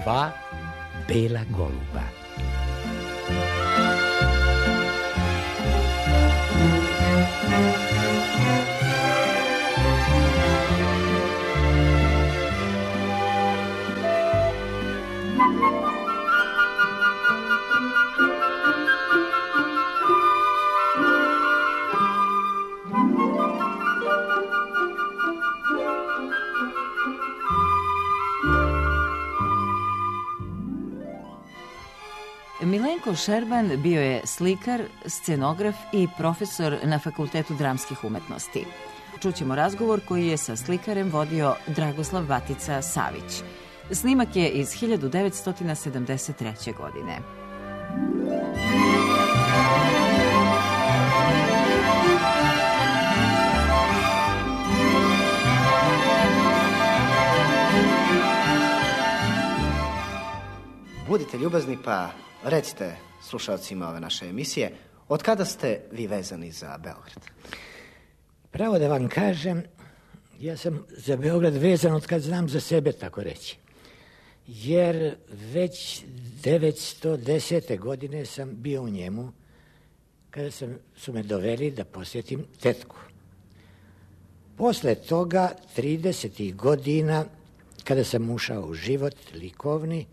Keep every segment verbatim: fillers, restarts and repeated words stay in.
dva bela goluba. Milenko Šerban bio je slikar, scenograf i profesor na Fakultetu dramskih umetnosti. Čućemo razgovor koji je sa slikarem vodio Dragoslav Batica Savić. Snimak je iz hiljadu devetsto sedamdeset treće. godine. Budite ljubazni pa recite slušalcima ove naše emisije, od kada ste vi vezani za Beograd? Pravo da vam kažem, ja sam za Beograd vezan od kad znam za sebe, tako reći. Jer već devetsto desete. godine sam bio u njemu, kada sam, su me doveli da posjetim tetku. Posle toga, tridesetih godina, kada sam ušao u život likovni,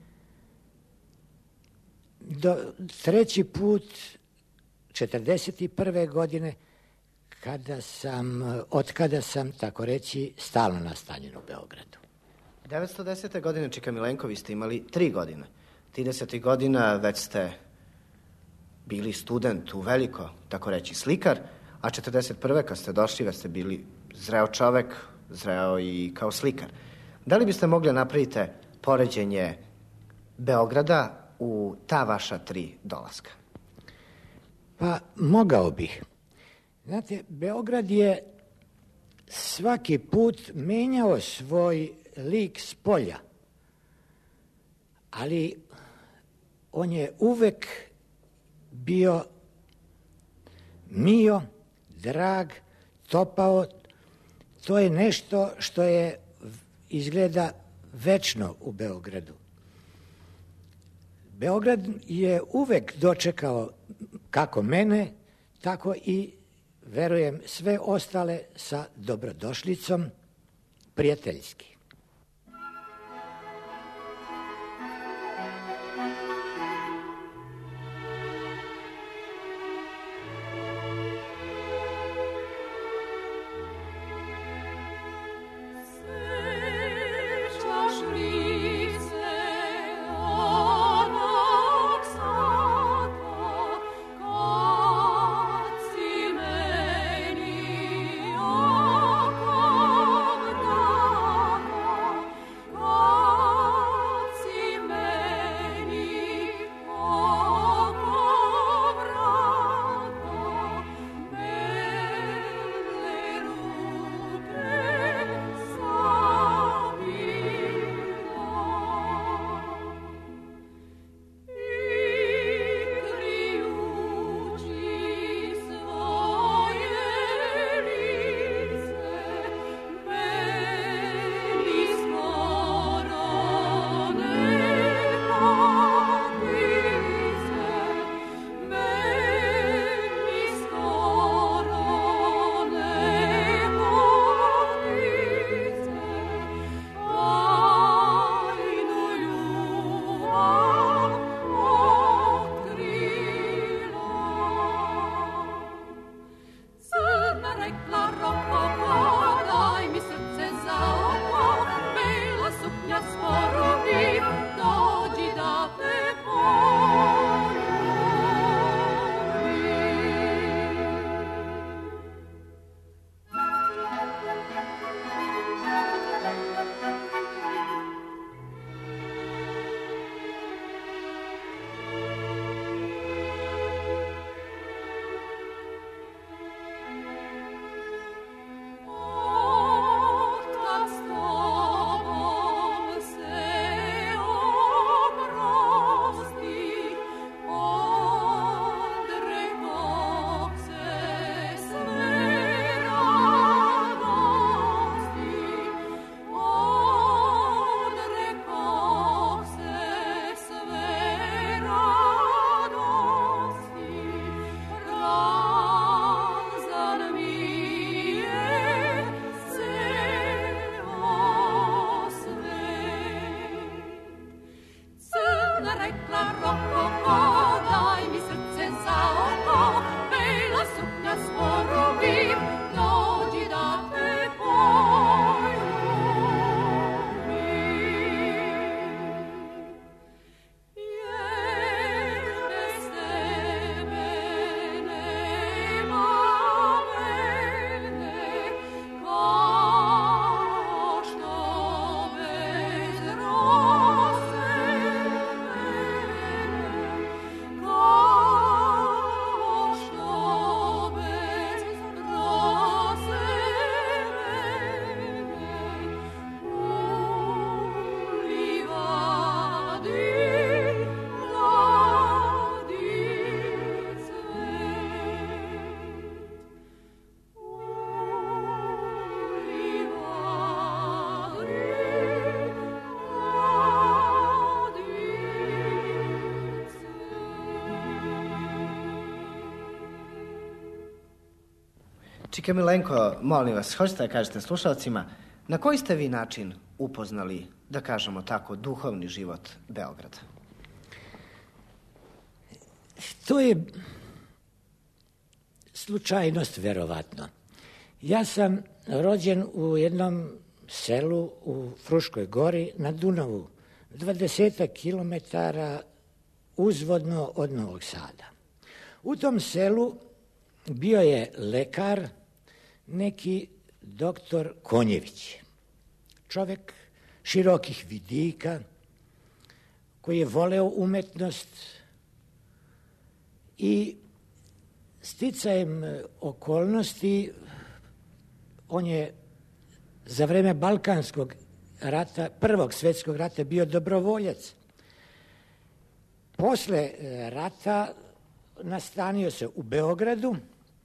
do treći put, četrdeset prve. godine, kada sam, od kada sam, tako reći, stalno nastanjen u Beogradu. devetsto desete. godine, Čika Milenko, vi ste imali tri godine. tridesetih godina već ste bili student u veliko, tako reći, slikar, a četrdeset prve. kad ste došli, već ste bili zreo čovek, zreo i kao slikar. Da li biste mogli napraviti poređenje Beograda u ta vaša tri dolaska? Pa, mogao bih. Znate, Beograd je svaki put menjao svoj lik s polja, ali on je uvek bio mio, drag, topao. To je nešto što je izgleda večno u Beogradu. Beograd je uvek dočekao kako mene, tako i, verujem, sve ostale sa dobrodošlicom, prijateljski. Čika Milenko, molim vas, hoćete da kažete slušalcima, na koji ste vi način upoznali, da kažemo tako, duhovni život Beograda? To je slučajnost, verovatno. Ja sam rođen u jednom selu u Fruškoj gori na Dunavu, dvadesetak kilometara uzvodno od Novog Sada. U tom selu bio je lekar, neki doktor Konjević, čovjek širokih vidika, koji je voleo umetnost i sticajem okolnosti on je za vreme Balkanskog rata, Prvog svjetskog rata, bio dobrovoljac. Posle rata nastanio se u Beogradu,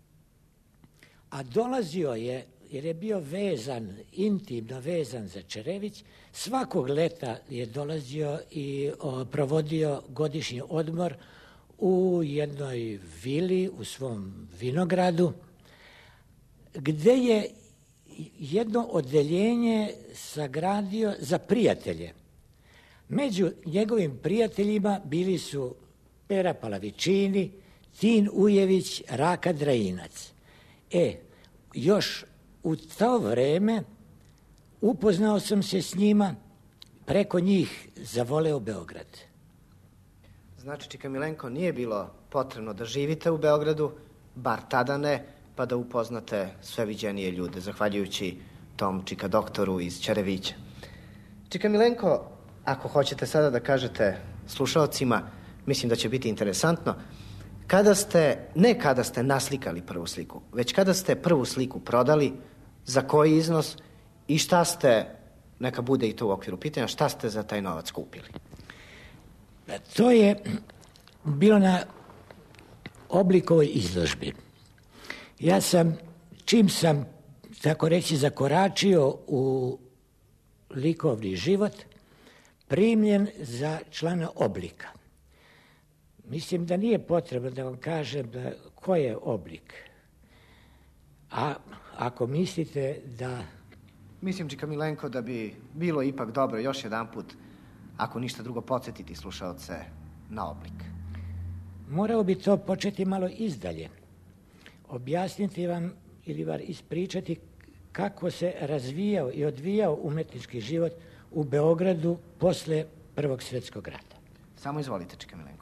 a dolazio je, jer je bio vezan, intimno vezan za Čerević, svakog leta je dolazio i o, provodio godišnji odmor u jednoj vili, u svom vinogradu, gde je jedno odeljenje sagradio za prijatelje. Među njegovim prijateljima bili su Pera Palavičini, Tin Ujević, Raka Drajinac. E, još u to vreme upoznao sam se s njima, preko njih zavoleo Beograd. Znači, Čika Milenko, nije bilo potrebno da živite u Beogradu, bar tada ne, pa da upoznate sve viđenije ljude, zahvaljujući tom Čika doktoru iz Čerevića. Čika Milenko, ako hoćete sada da kažete slušalcima, mislim da će biti interesantno, kada ste, ne kada ste naslikali prvu sliku, već kada ste prvu sliku prodali, za koji iznos i šta ste, neka bude i to u okviru pitanja, šta ste za taj novac kupili? To je bilo na Oblikovoj izložbi. Ja sam, čim sam, tako reći, zakoračio u likovni život, primljen za člana Oblika. Mislim da nije potrebno da vam kažem da ko je Oblik. A ako mislite da... Mislim, Čika Milenko, da bi bilo ipak dobro još jedan put, ako ništa drugo, podsjetiti slušaoce na Oblik. Morao bi to početi malo izdalje. Objasniti vam ili var ispričati kako se razvijao i odvijao umetnički život u Beogradu posle Prvog svjetskog rata. Samo izvolite, Čika Milenko.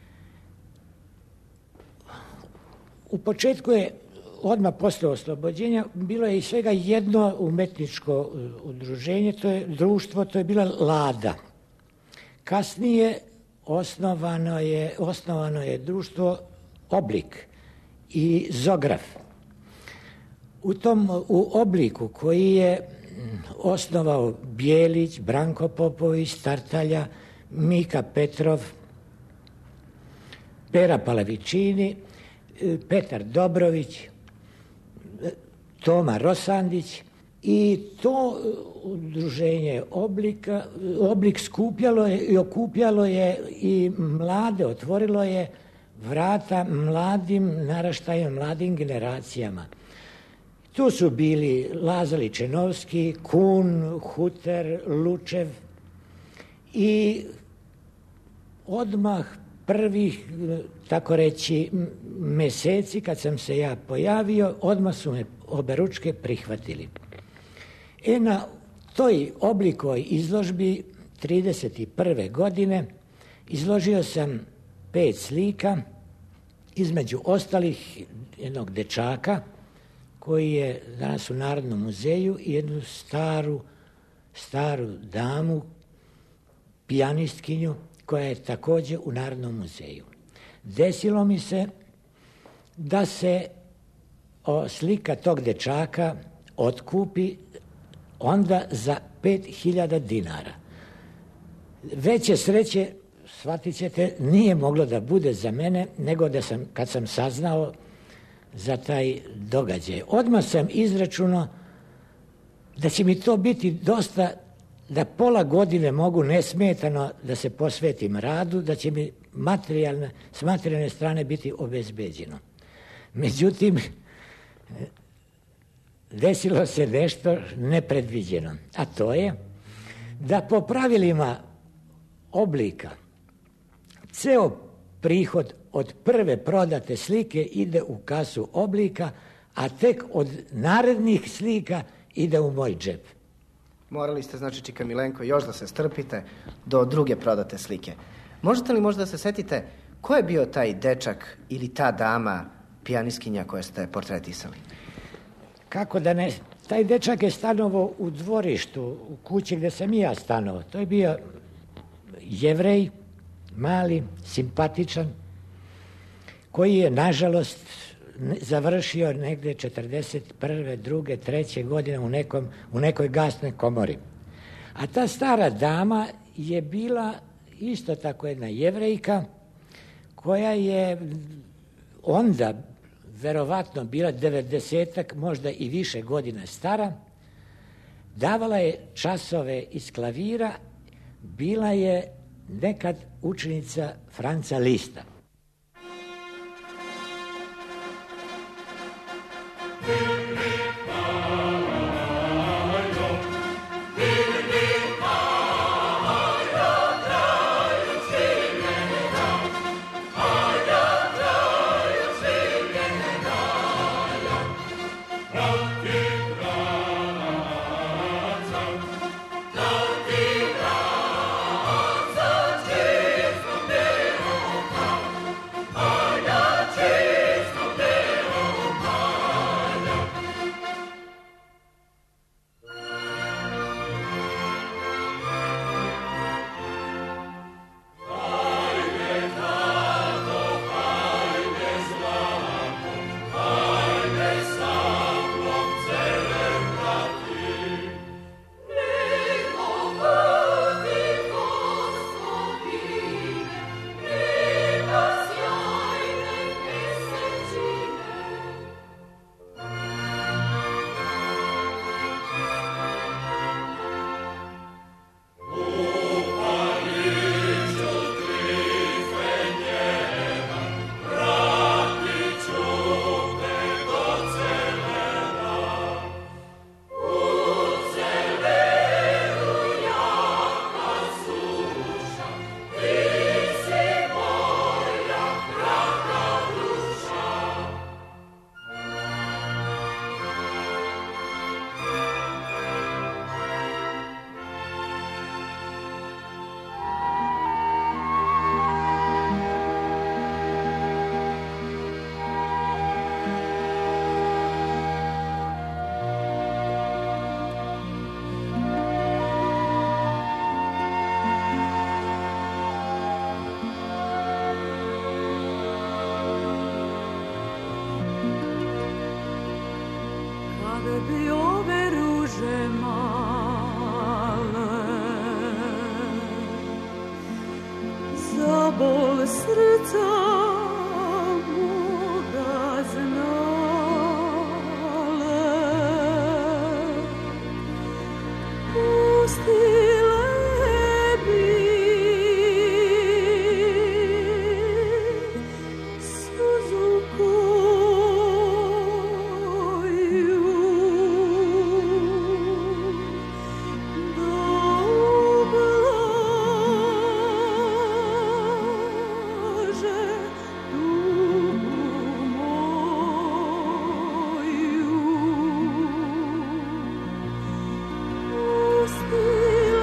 U početku je, odmah posle oslobođenja, bilo je i svega jedno umetničko udruženje, to je društvo, to je bila Lada. Kasnije osnovano je, osnovano je društvo Oblik i Zograf. U tom u Obliku, koji je osnovao Bijelić, Branko Popović, Tartalja, Mika Petrov, Pera Palavičini, Petar Dobrović, Toma Rosandić, i to udruženje Oblika, Oblik skupljalo je i okupljalo je i mlade, otvorilo je vrata mladim naraštajima, mladim generacijama. Tu su bili Laza Ličenovski, Kun, Huter, Lučev i odmah prvih, tako reći, meseci kad sam se ja pojavio, odmah su me oberučke prihvatili. E na toj Oblikovoj izložbi trideset prve godine izložio sam pet slika, između ostalih jednog dečaka koji je danas u Narodnom muzeju i jednu staru, staru damu, pijanistkinju, koja je također u Narodnom muzeju. Desilo mi se da se o, slika tog dečaka otkupi onda za pet hiljada dinara. Veće sreće, shvatit ćete, nije moglo da bude za mene, nego da sam, kad sam saznao za taj događaj. Odmah sam izračunao da će mi to biti dosta, da pola godine mogu nesmetano da se posvetim radu, da će mi materijalne, s materijalne strane biti obezbeđeno. Međutim, desilo se nešto nepredviđeno, a to je da po pravilima oblika ceo prihod od prve prodate slike ide u kasu oblika, a tek od narednih slika ide u moj džep. Morali ste, znači, Čika Milenko, još da se strpite do druge prodate slike. Možete li možda da se setite ko je bio taj dečak ili ta dama, pijaniskinja koje ste portretisali? Kako da ne... Taj dečak je stanovao u dvorištu, u kući gde sam i ja stanovao. To je bio Jevrej, mali, simpatičan, koji je, nažalost, završio negde četrdeset prve, druge, treće godine u, nekom, u nekoj gasnoj komori. A ta stara dama je bila isto tako jedna Jevrejka, koja je onda verovatno bila devedesetak, možda i više godina stara, davala je časove iz klavira, bila je nekad učenica Franca Lista. Still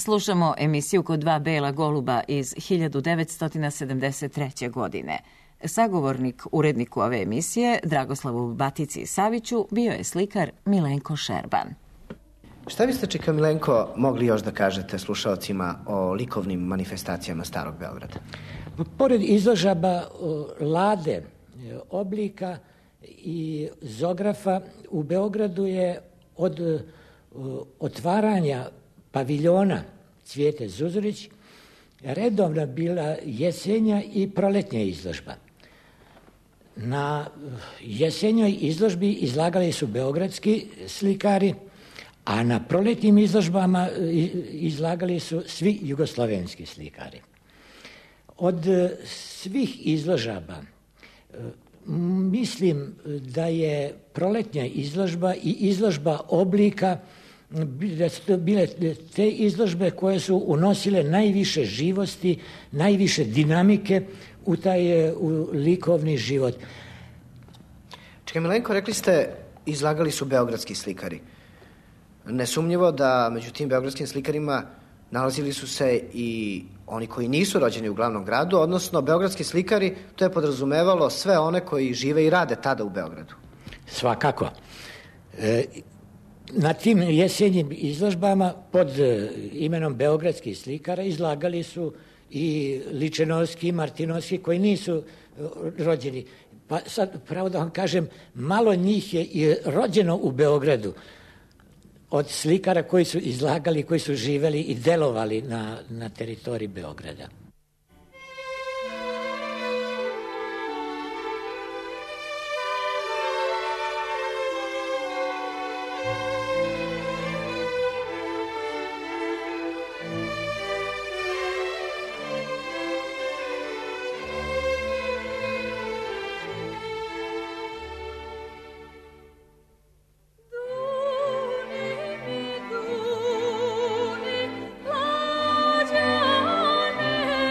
Slušamo emisiju Kod dva bela goluba iz hiljadu devetsto sedamdeset treće. godine. Sagovornik uredniku ove emisije, Dragoslavu Batici Saviću, bio je slikar Milenko Šerban. Šta biste, čika Milenko, mogli još da kažete slušalcima o likovnim manifestacijama Starog Beograda? Pored izložaba lade, oblika i zografa, u Beogradu je od otvaranja paviljona Cvijete Zuzurić redovna bila jesenja i proletnja izložba. Na jesenjoj izložbi izlagali su beogradski slikari, a na proletnim izložbama izlagali su svi jugoslovenski slikari. Od svih izložaba mislim da je proletnja izložba i izložba oblika da su to bile te izložbe koje su unosile najviše živosti, najviše dinamike u taj u likovni život. Čekaj, Milenko, rekli ste izlagali su beogradski slikari. Nesumnjivo da među tim beogradskim slikarima nalazili su se i oni koji nisu rođeni u glavnom gradu, odnosno beogradski slikari, to je podrazumevalo sve one koji žive i rade tada u Beogradu. Svakako. E, na tim jesenjim izložbama pod imenom beogradskih slikara izlagali su i Ličenovski, Martinovski, koji nisu rođeni. Pa sad, pravo da vam kažem, malo njih je i rođeno u Beogradu od slikara koji su izlagali, koji su živeli i delovali na, na teritoriji Beograda. Lađane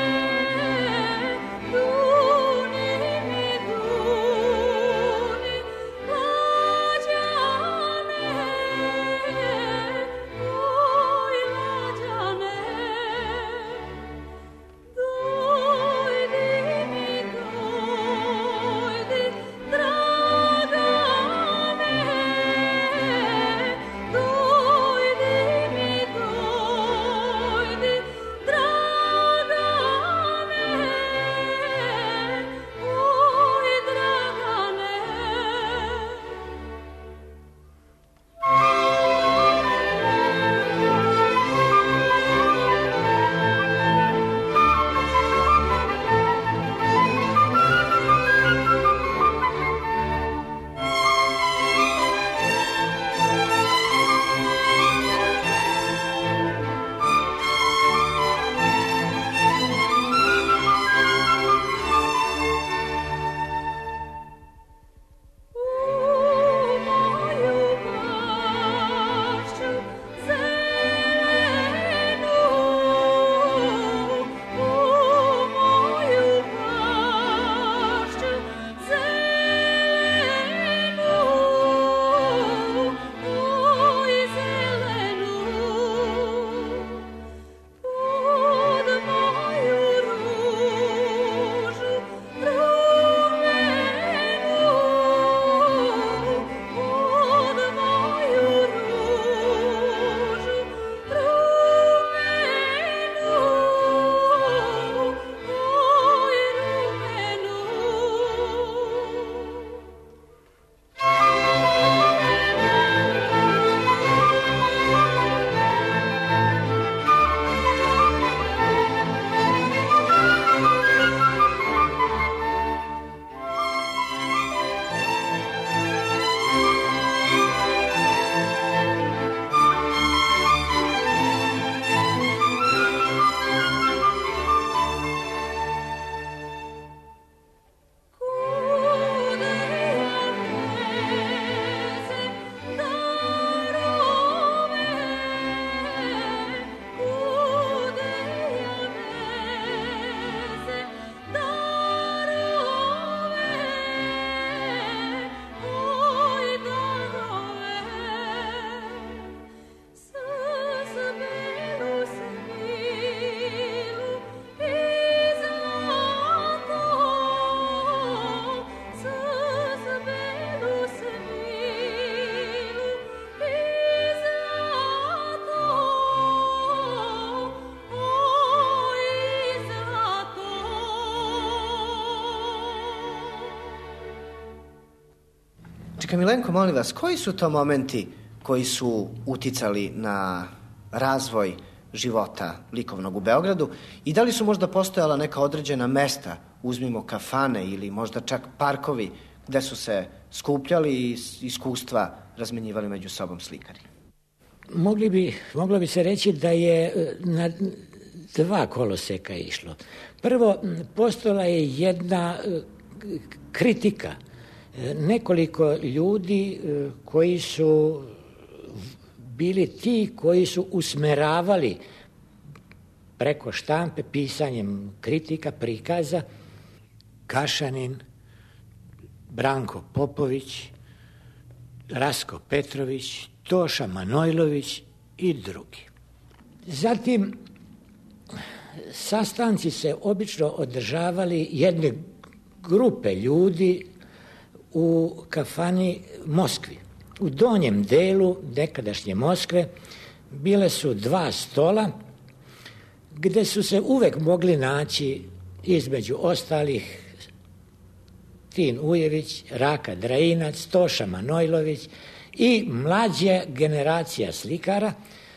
Čika Milenko, molim vas, koji su to momenti koji su uticali na razvoj života likovnog u Beogradu i da li su možda postojala neka određena mesta, uzmimo kafane ili možda čak parkovi, gde su se skupljali i iskustva razmenjivali među sobom slikari? Mogli bi, moglo bi se reći da je na dva koloseka išlo. Prvo, postojala je jedna kritika, nekoliko ljudi koji su bili ti koji su usmeravali preko štampe pisanjem kritika, prikaza, Gašanin, Branko Popović, Rasko Petrović, Toša Manojlović i drugi. Zatim, sastanci se obično održavali jedne grupe ljudi u kafani Moskvi. U donjem delu nekadašnje Moskve bile su dva stola gde su se uvek mogli naći između ostalih Tin Ujević, Raka Drainac, Toša Manojlović i mlađa generacija slikara.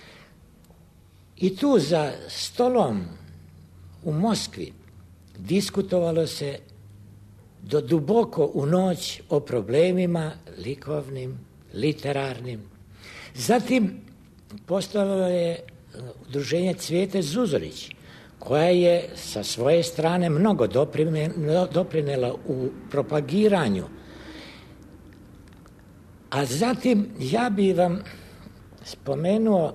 I tu za stolom u Moskvi diskutovalo se do duboko u noć o problemima likovnim, literarnim. Zatim postojalo je udruženje Cvijete Zuzorić, koja je sa svoje strane mnogo doprinela u propagiranju. A zatim ja bih vam spomenuo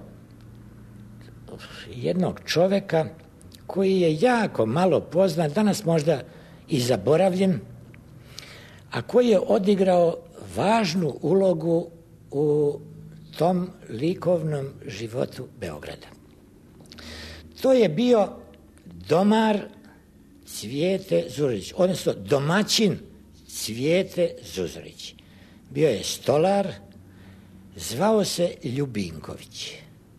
jednog čoveka koji je jako malo poznat, danas možda i zaboravljen, a koji je odigrao važnu ulogu u tom likovnom životu Beograda. To je bio domar Cvijete Zuzorić, odnosno domaćin Cvijete Zuzorić. Bio je stolar, zvao se Ljubinković.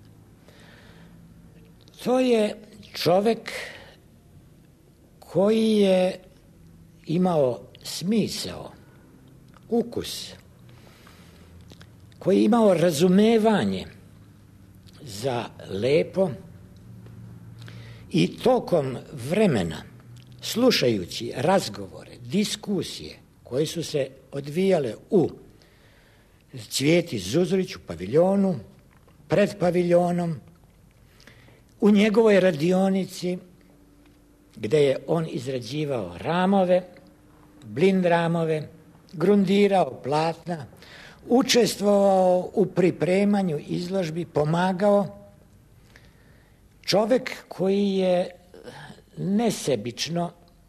To je čovek koji je imao smisao, ukus, koji je imao razumevanje za lepo i tokom vremena, slušajući razgovore, diskusije koje su se odvijale u Cvijeti Zuzorić u paviljonu, pred paviljonom, u njegovoj radionici gde je on izrađivao ramove, blind ramove, grundirao platna, učestvovao u pripremanju izložbi, pomagao. Čovek koji je nesebično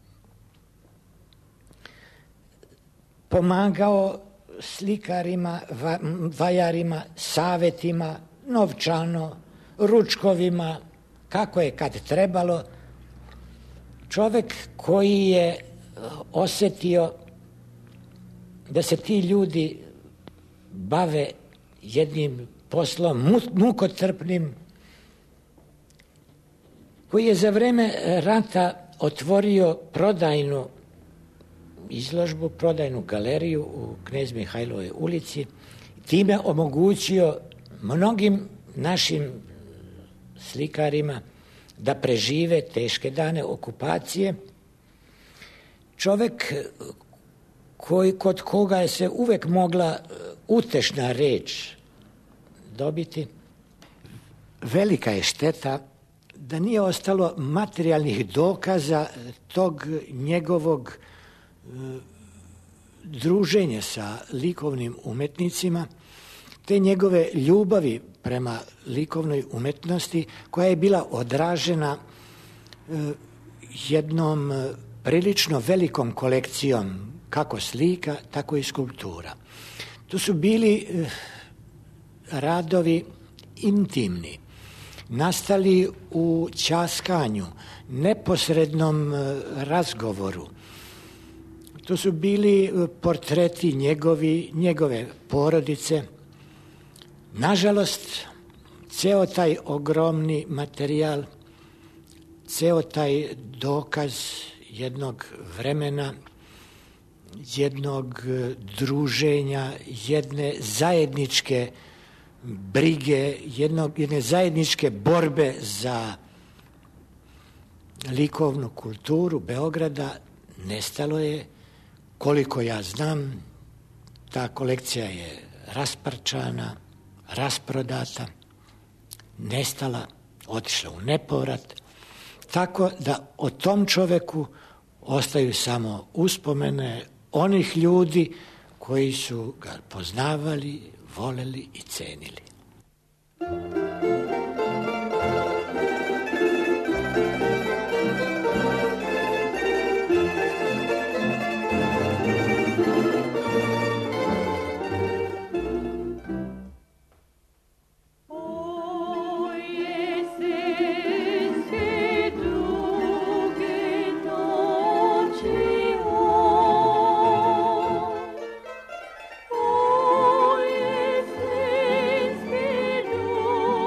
pomagao slikarima, vajarima, savetima, novčano, ručkovima, kako je kad trebalo. Čovek koji je osetio da se ti ljudi bave jednim poslom mukotrpnim, koji je za vreme rata otvorio prodajnu izložbu, prodajnu galeriju u Knez Mihajlovoj ulici, time omogućio mnogim našim slikarima da prežive teške dane okupacije. Čovek koji, kod koga je se uvek mogla utešna reč dobiti. Velika je šteta da nije ostalo materijalnih dokaza tog njegovog e, druženja sa likovnim umetnicima, te njegove ljubavi prema likovnoj umetnosti koja je bila odražena e, jednom prilično velikom kolekcijom kako slika, tako i skulptura. To su bili e, radovi intimni, nastali u ćaskanju, neposrednom razgovoru. To su bili portreti njegovi, njegove porodice. Nažalost, ceo taj ogromni materijal, ceo taj dokaz jednog vremena jednog druženja, jedne zajedničke brige, jednog, jedne zajedničke borbe za likovnu kulturu Beograda nestalo je. Koliko ja znam, ta kolekcija je rasparčana, rasprodata, nestala, otišla u nepovrat, tako da o tom čoveku ostaju samo uspomene onih ljudi koji su ga poznavali, voleli i cenili. Oh,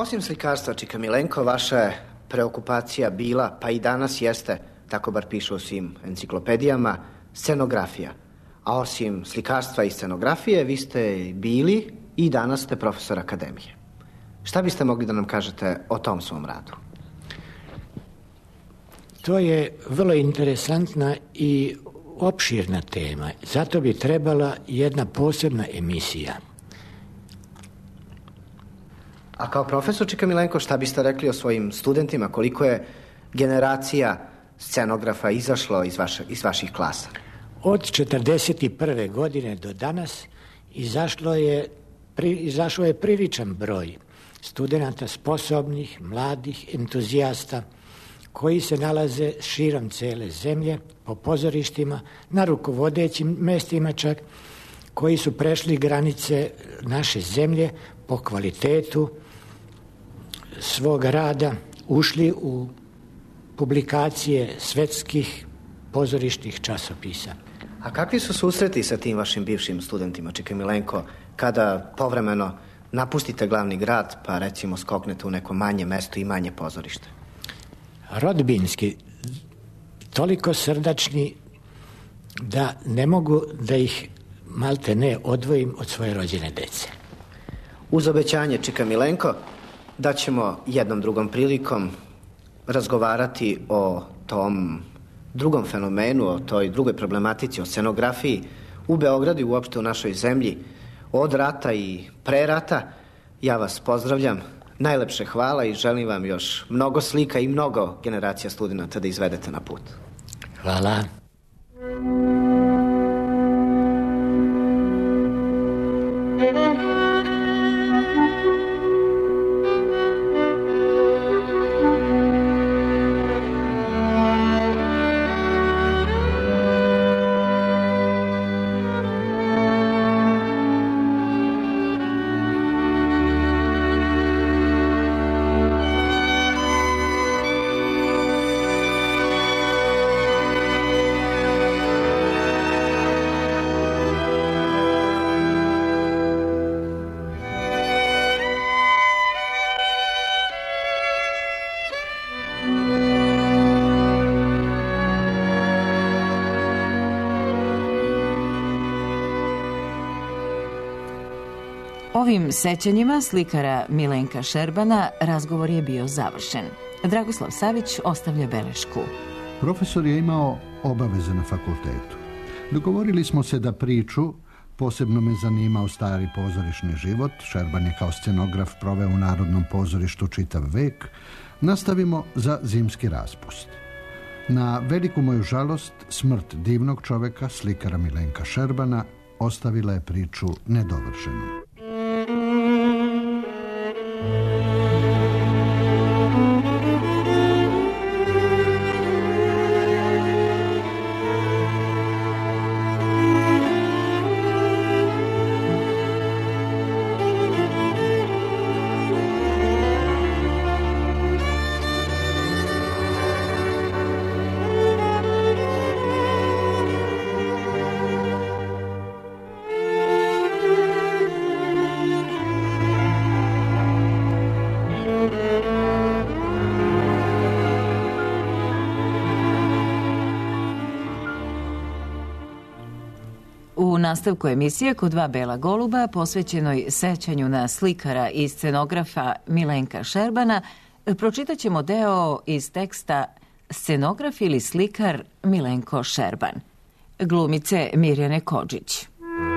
Osim slikarstva, Čika Milenko, vaša je preokupacija bila, pa i danas jeste, tako bar piše u svim enciklopedijama, scenografija. A osim slikarstva i scenografije, vi ste bili i danas ste profesor akademije. Šta biste mogli da nam kažete o tom svom radu? To je vrlo interesantna i opširna tema. Zato bi trebala jedna posebna emisija. A kao profesor, Čika Milenko, šta biste rekli o svojim studentima? Koliko je generacija scenografa izašlo iz, vaše, iz vaših klasa? Od četrdeset prve godine do danas izašlo je, pri, izašao je priličan broj studenata sposobnih, mladih, entuzijasta, koji se nalaze širom cele zemlje, po pozorištima, na rukovodećim mestima čak, koji su prešli granice naše zemlje po kvalitetu svog rada, ušli u publikacije svetskih pozorišnih časopisa. A kakvi su susreti sa tim vašim bivšim studentima, Čika Milenko, kada povremeno napustite glavni grad, pa recimo skoknete u neko manje mesto i manje pozorište? Rodbinski, toliko srdačni da ne mogu da ih malte ne odvojim od svoje rođene dece. Uz obećanje, Čika Milenko, da ćemo jednom drugom prilikom razgovarati o tom drugom fenomenu, o toj drugoj problematici, o scenografiji u Beogradu i uopšte u našoj zemlji od rata i pre rata. Ja vas pozdravljam, najlepše hvala i želim vam još mnogo slika i mnogo generacija studenata da izvedete na put. Hvala. Ovim sećanjima slikara Milenka Šerbana razgovor je bio završen. Dragoslav Savić ostavlja belešku. Profesor je imao obaveze na fakultetu. Dogovorili smo se da priču, posebno me zanimao stari pozorišni život, Šerban je kao scenograf proveo u Narodnom pozorištu čitav vek, nastavimo za zimski raspust. Na veliku moju žalost, smrt divnog čoveka, slikara Milenka Šerbana, ostavila je priču nedovršenu. U nastavku emisije Kod dva bela goluba, posvećenoj sećanju na slikara i scenografa Milenka Šerbana, pročitat ćemo deo iz teksta Scenograf ili slikar Milenko Šerban, glumice Mirjane Kodžić.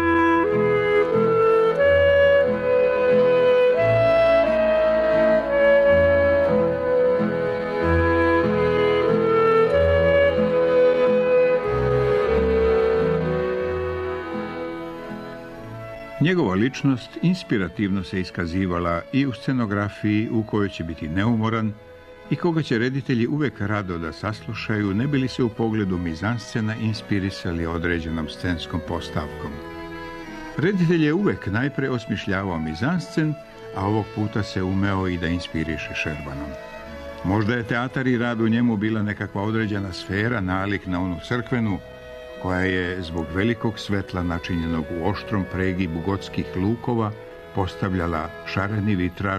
Njegova ličnost inspirativno se iskazivala i u scenografiji u kojoj će biti neumoran i koga će reditelji uvek rado da saslušaju, ne bi li se u pogledu mizanscena inspirisali određenom scenskom postavkom. Reditelj je uvek najpre osmišljavao mizanscen, a ovog puta se umeo i da inspiriše Šerbanom. Možda je teatar i rad u njemu bila nekakva određena sfera, nalik na onu crkvenu, koja je zbog velikog svetla načinjenog u oštrom pregibu gotskih lukova postavljala šareni vitraž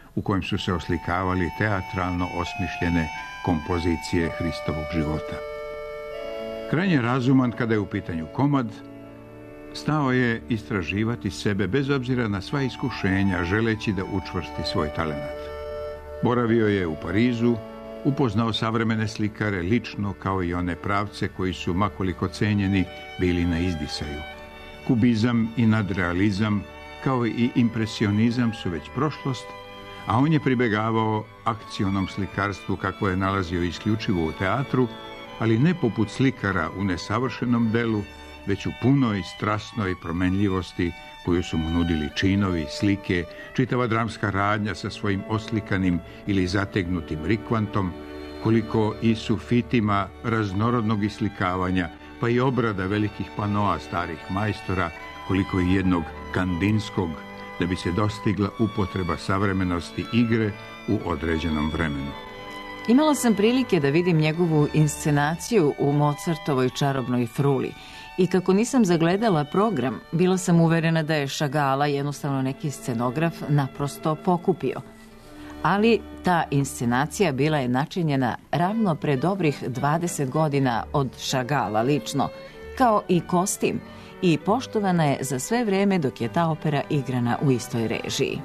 u kojem su se oslikavali teatralno osmišljene kompozicije Hristovog života. Krajnje razuman kada je u pitanju komad, stao je istraživati sebe bez obzira na sva iskušenja, želeći da učvrsti svoj talenat. Boravio je u Parizu, upoznao savremene slikare lično kao i one pravce koji su, makoliko cenjeni, bili na izdisaju. Kubizam i nadrealizam, kao i impresionizam su već prošlost, a on je pribegavao akcionom slikarstvu kakvo je nalazio isključivo u teatru, ali ne poput slikara u nesavršenom delu, već u punoj strasnoj promenljivosti koju su mu nudili činovi, slike, čitava dramska radnja sa svojim oslikanim ili zategnutim rikvantom, koliko i sufitima raznorodnog islikavanja, pa i obrada velikih panoa starih majstora, koliko i jednog kandinskog, da bi se dostigla upotreba savremenosti igre u određenom vremenu. Imala sam prilike da vidim njegovu inscenaciju u Mozartovoj čarobnoj fruli i kako nisam zagledala program, bila sam uverena da je Šagala jednostavno neki scenograf naprosto pokupio. Ali ta inscenacija bila je načinjena ravno pre dobrih dvadeset godina od Šagala lično, kao i kostim, i poštovana je za sve vreme dok je ta opera igrana u istoj režiji.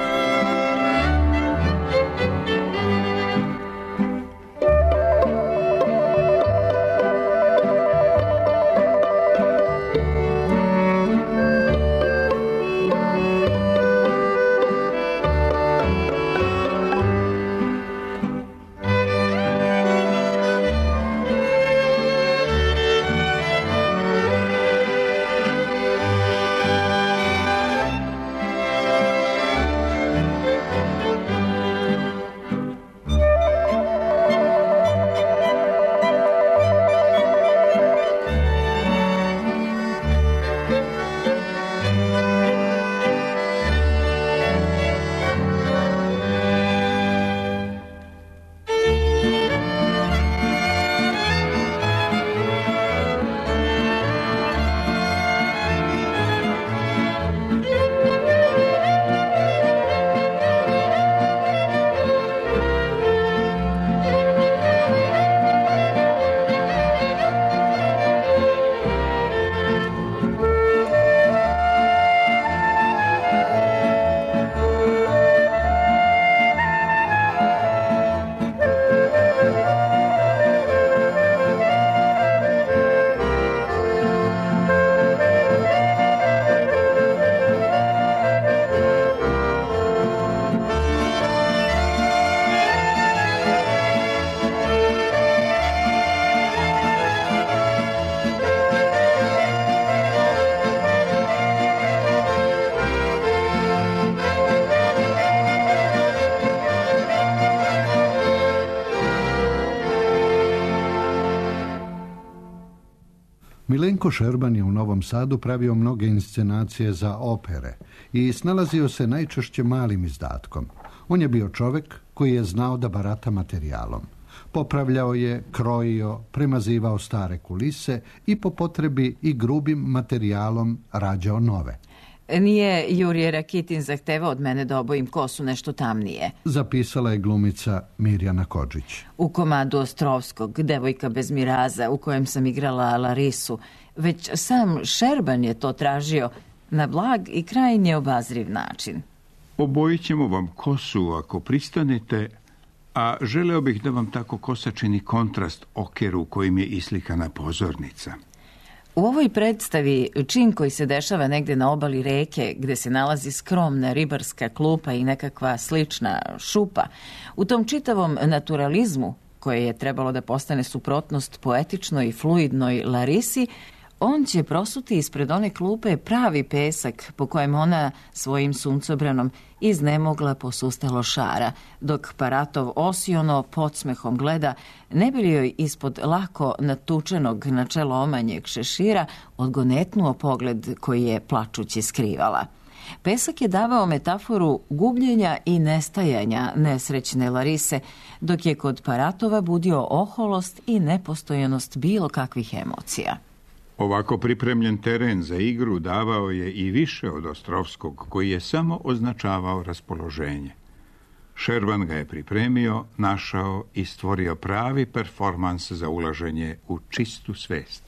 Milenko Šerban je u Novom Sadu pravio mnoge inscenacije za opere i snalazio se najčešće malim izdatkom. On je bio čovjek koji je znao da barata materijalom. Popravljao je, krojio, premazivao stare kulise i po potrebi i grubim materijalom rađao nove. Nije Jurije Rakitin zahtevao od mene da obojim kosu nešto tamnije, zapisala je glumica Mirjana Kodžić. U komadu Ostrovskog, Devojka bez miraza, u kojem sam igrala Larisu, već sam Šerban je to tražio na blag i krajnje obazriv način. Obojit ćemo vam kosu ako pristanete, a želeo bih da vam tako kosa čini kontrast okeru kojim je islikana pozornica. U ovoj predstavi, čin koji se dešava negde na obali reke, gde se nalazi skromna ribarska klupa i nekakva slična šupa, u tom čitavom naturalizmu, koje je trebalo da postane suprotnost poetičnoj i fluidnoj Larisi, on će prosuti ispred one klupe pravi pesak po kojem ona svojim suncobranom iznemogla posustalo šara, dok Paratov osiono podsmehom gleda, ne bi li joj ispod lako natučenog na čelo omanjeg šešira odgonetnuo pogled koji je plačući skrivala. Pesak je davao metaforu gubljenja i nestajanja nesrećne Larise, dok je kod Paratova budio oholost i nepostojanost bilo kakvih emocija. Ovako pripremljen teren za igru davao je i više od Ostrovskog, koji je samo označavao raspoloženje. Šerban ga je pripremio, našao i stvorio pravi performans za ulaženje u čistu svest.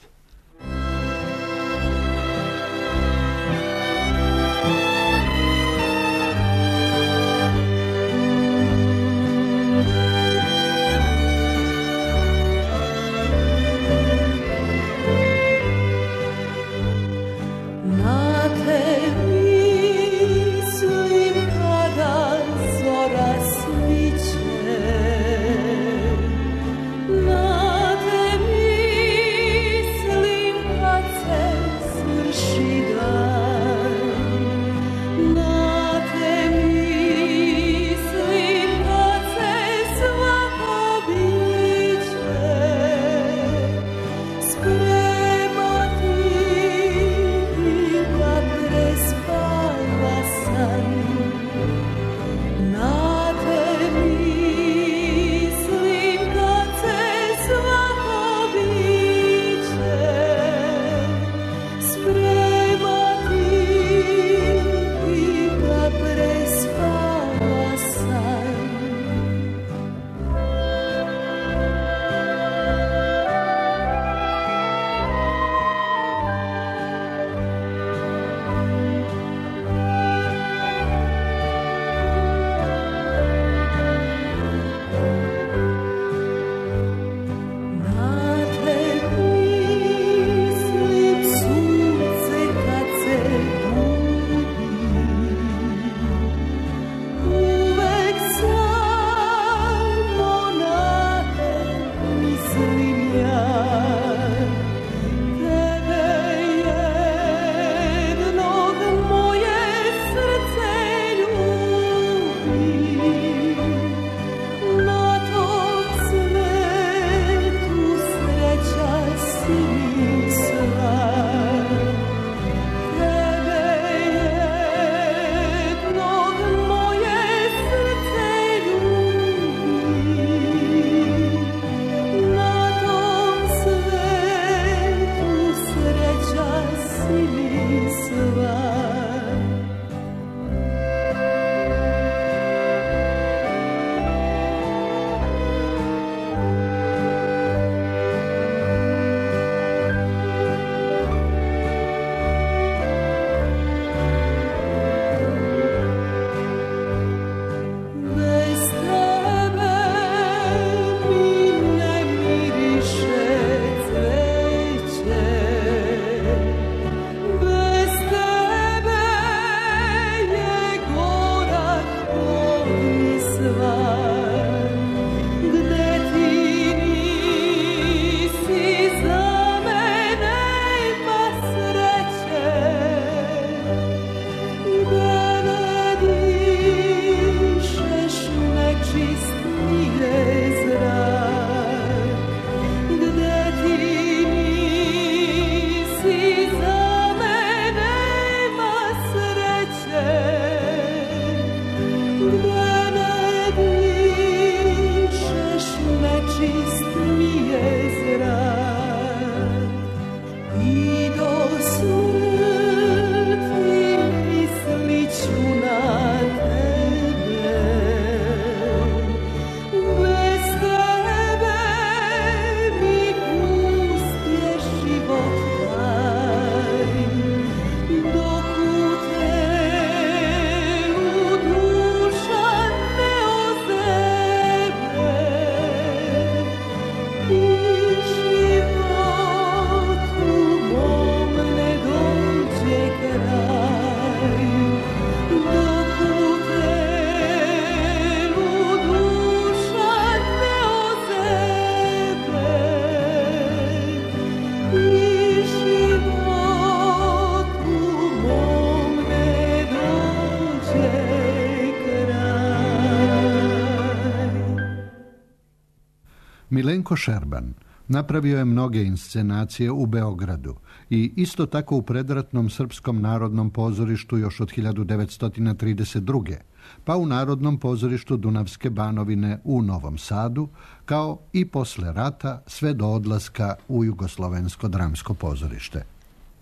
Milenko Šerban napravio je mnoge inscenacije u Beogradu i isto tako u predratnom Srpskom narodnom pozorištu još od hiljadu devetsto trideset druge. pa u Narodnom pozorištu Dunavske Banovine u Novom Sadu, kao i posle rata sve do odlaska u Jugoslovensko dramsko pozorište.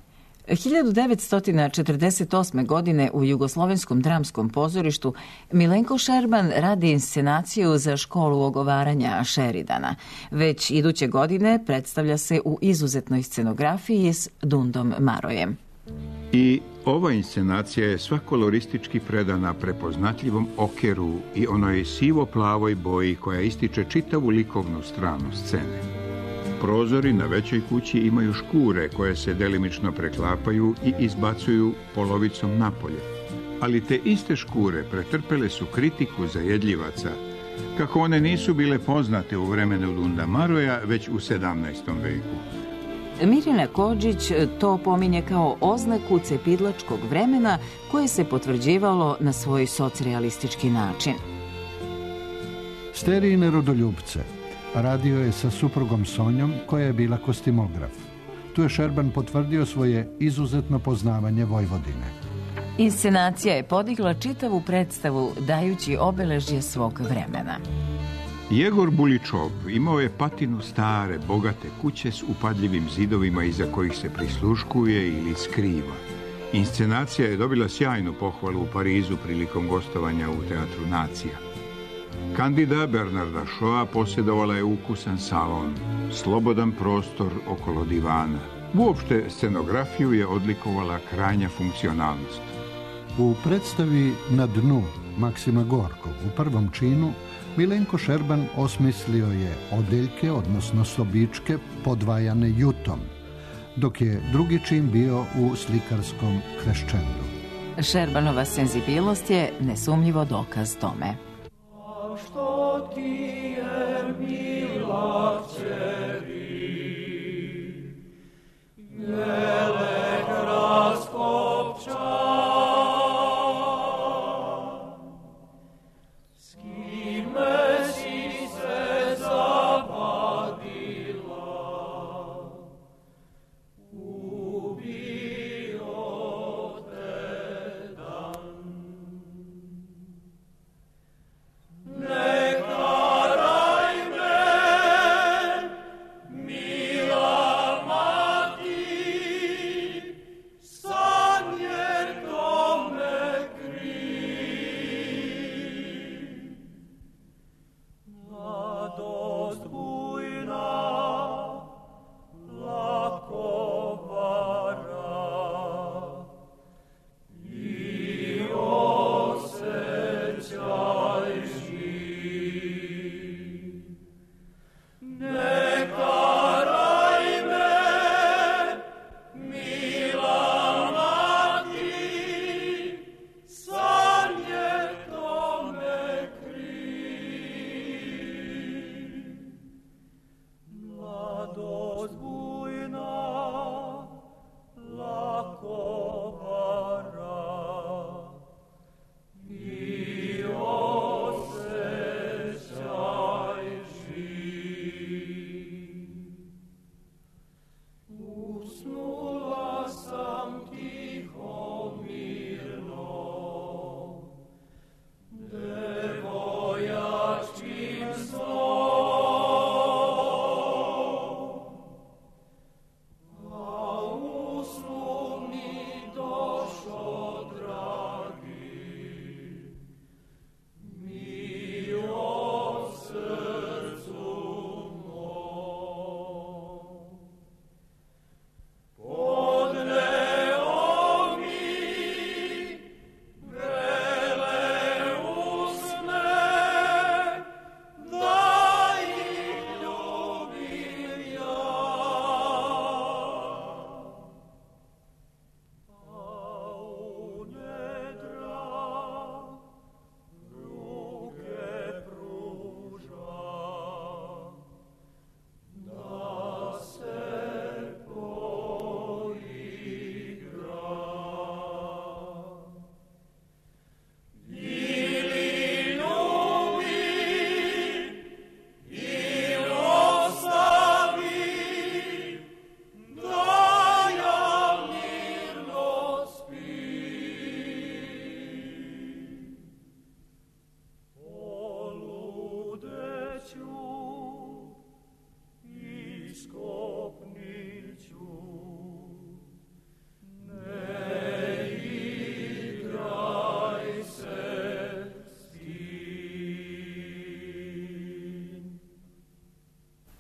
hiljadu devetsto četrdeset osme. godine u Jugoslovenskom dramskom pozorištu Milenko Šerban radi inscenaciju za školu ogovaranja Šeridana. Već iduće godine predstavlja se u izuzetnoj scenografiji s Dundom Marojem. I ova inscenacija je sva koloristički predana prepoznatljivom okeru i onoj sivo-plavoj boji koja ističe čitavu likovnu stranu scene. Prozori na većoj kući imaju škure koje se delimično preklapaju i izbacuju polovicom napolje. Ali te iste škure pretrpele su kritiku zajedljivaca, kako one nisu bile poznate u vremenu Dunda Maroja, već u sedamnaestom veku. Mirjana Kodžić to pominje kao oznaku cepidlačkog vremena koje se potvrđivalo na svoj socrealistički način. Sterijine Rodoljubce radio je sa suprugom Sonjom, koja je bila kostimograf. Tu je Šerban potvrdio svoje izuzetno poznavanje Vojvodine. Inscenacija je podigla čitavu predstavu dajući obeležje svog vremena. Jegor Buličov imao je patinu stare, bogate kuće s upadljivim zidovima iza kojih se prisluškuje ili skriva. Inscenacija je dobila sjajnu pohvalu u Parizu prilikom gostovanja u Teatru Nacija. Kandida Bernarda Shawa posjedovala je ukusan salon, slobodan prostor okolo divana. Uopšte scenografiju je odlikovala krajnja funkcionalnost. U predstavi Na dnu Maksima Gorkog u prvom činu Milenko Šerban osmislio je odeljke, odnosno sobičke, podvajane jutom, dok je drugi čin bio u slikarskom kreščendu. Šerbanova senzibilnost je nesumnjivo dokaz tome. Što ti je mila kćeri, jelek raskopča, s kime si se zabavila, ubio te dan.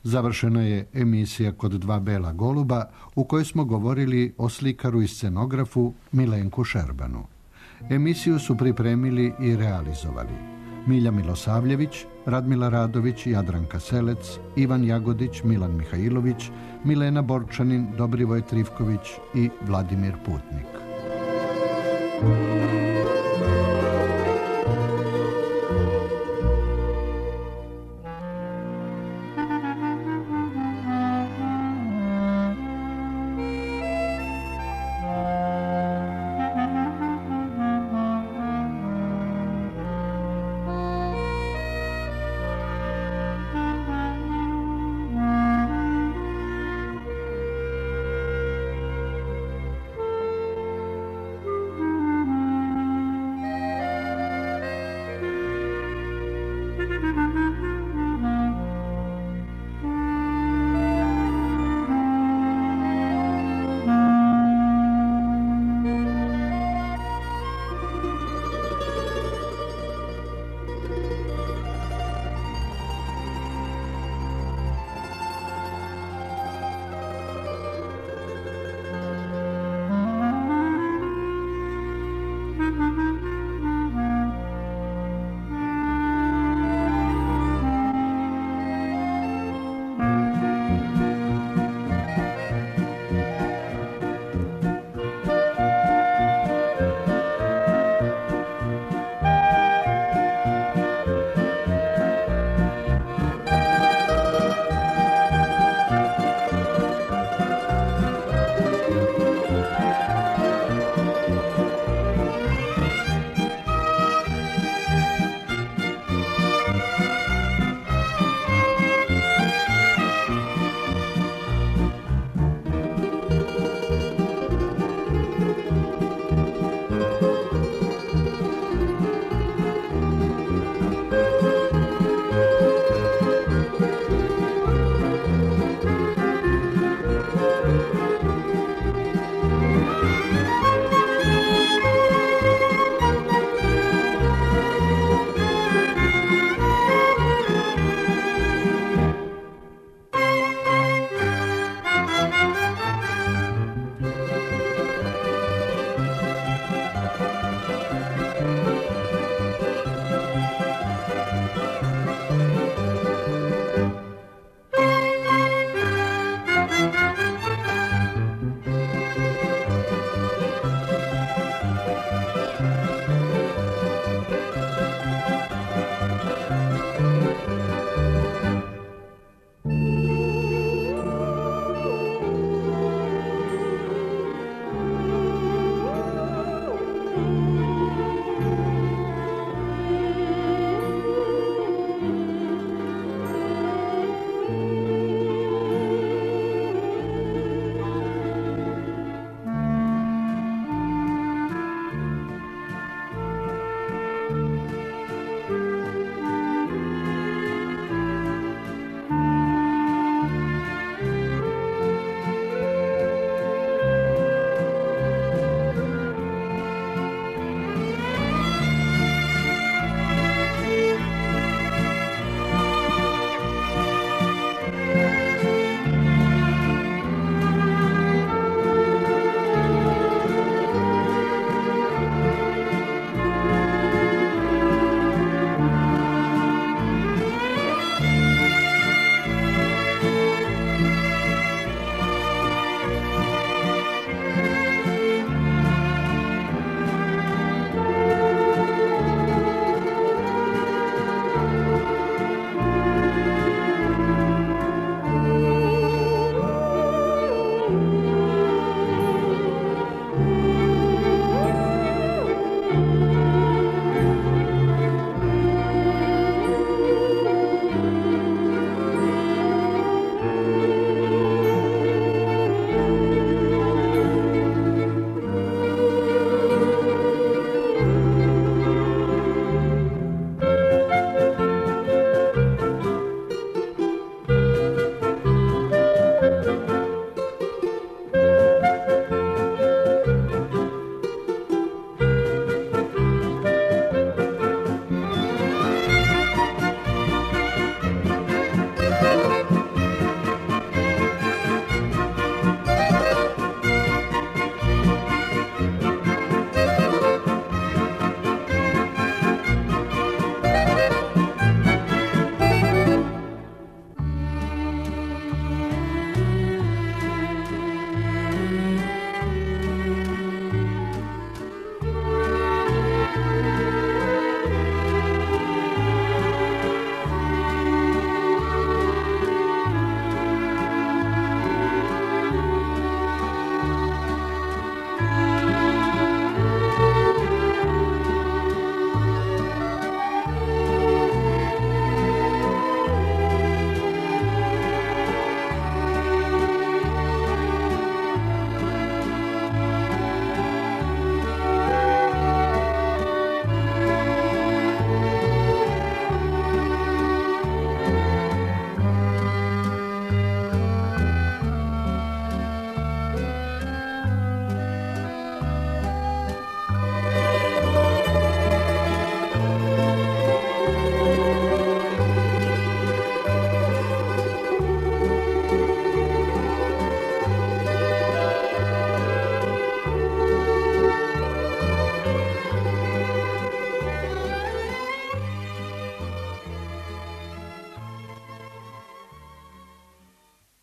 Završena je emisija Kod dva bela goluba u kojoj smo govorili o slikaru i scenografu Milenku Šerbanu. Emisiju su pripremili i realizovali Milja Milosavljević, Radmila Radović, Jadranka Selec, Ivan Jagodić, Milan Mihajlović, Milena Borčanin, Dobrivoj Trivković i Vladimir Putnik.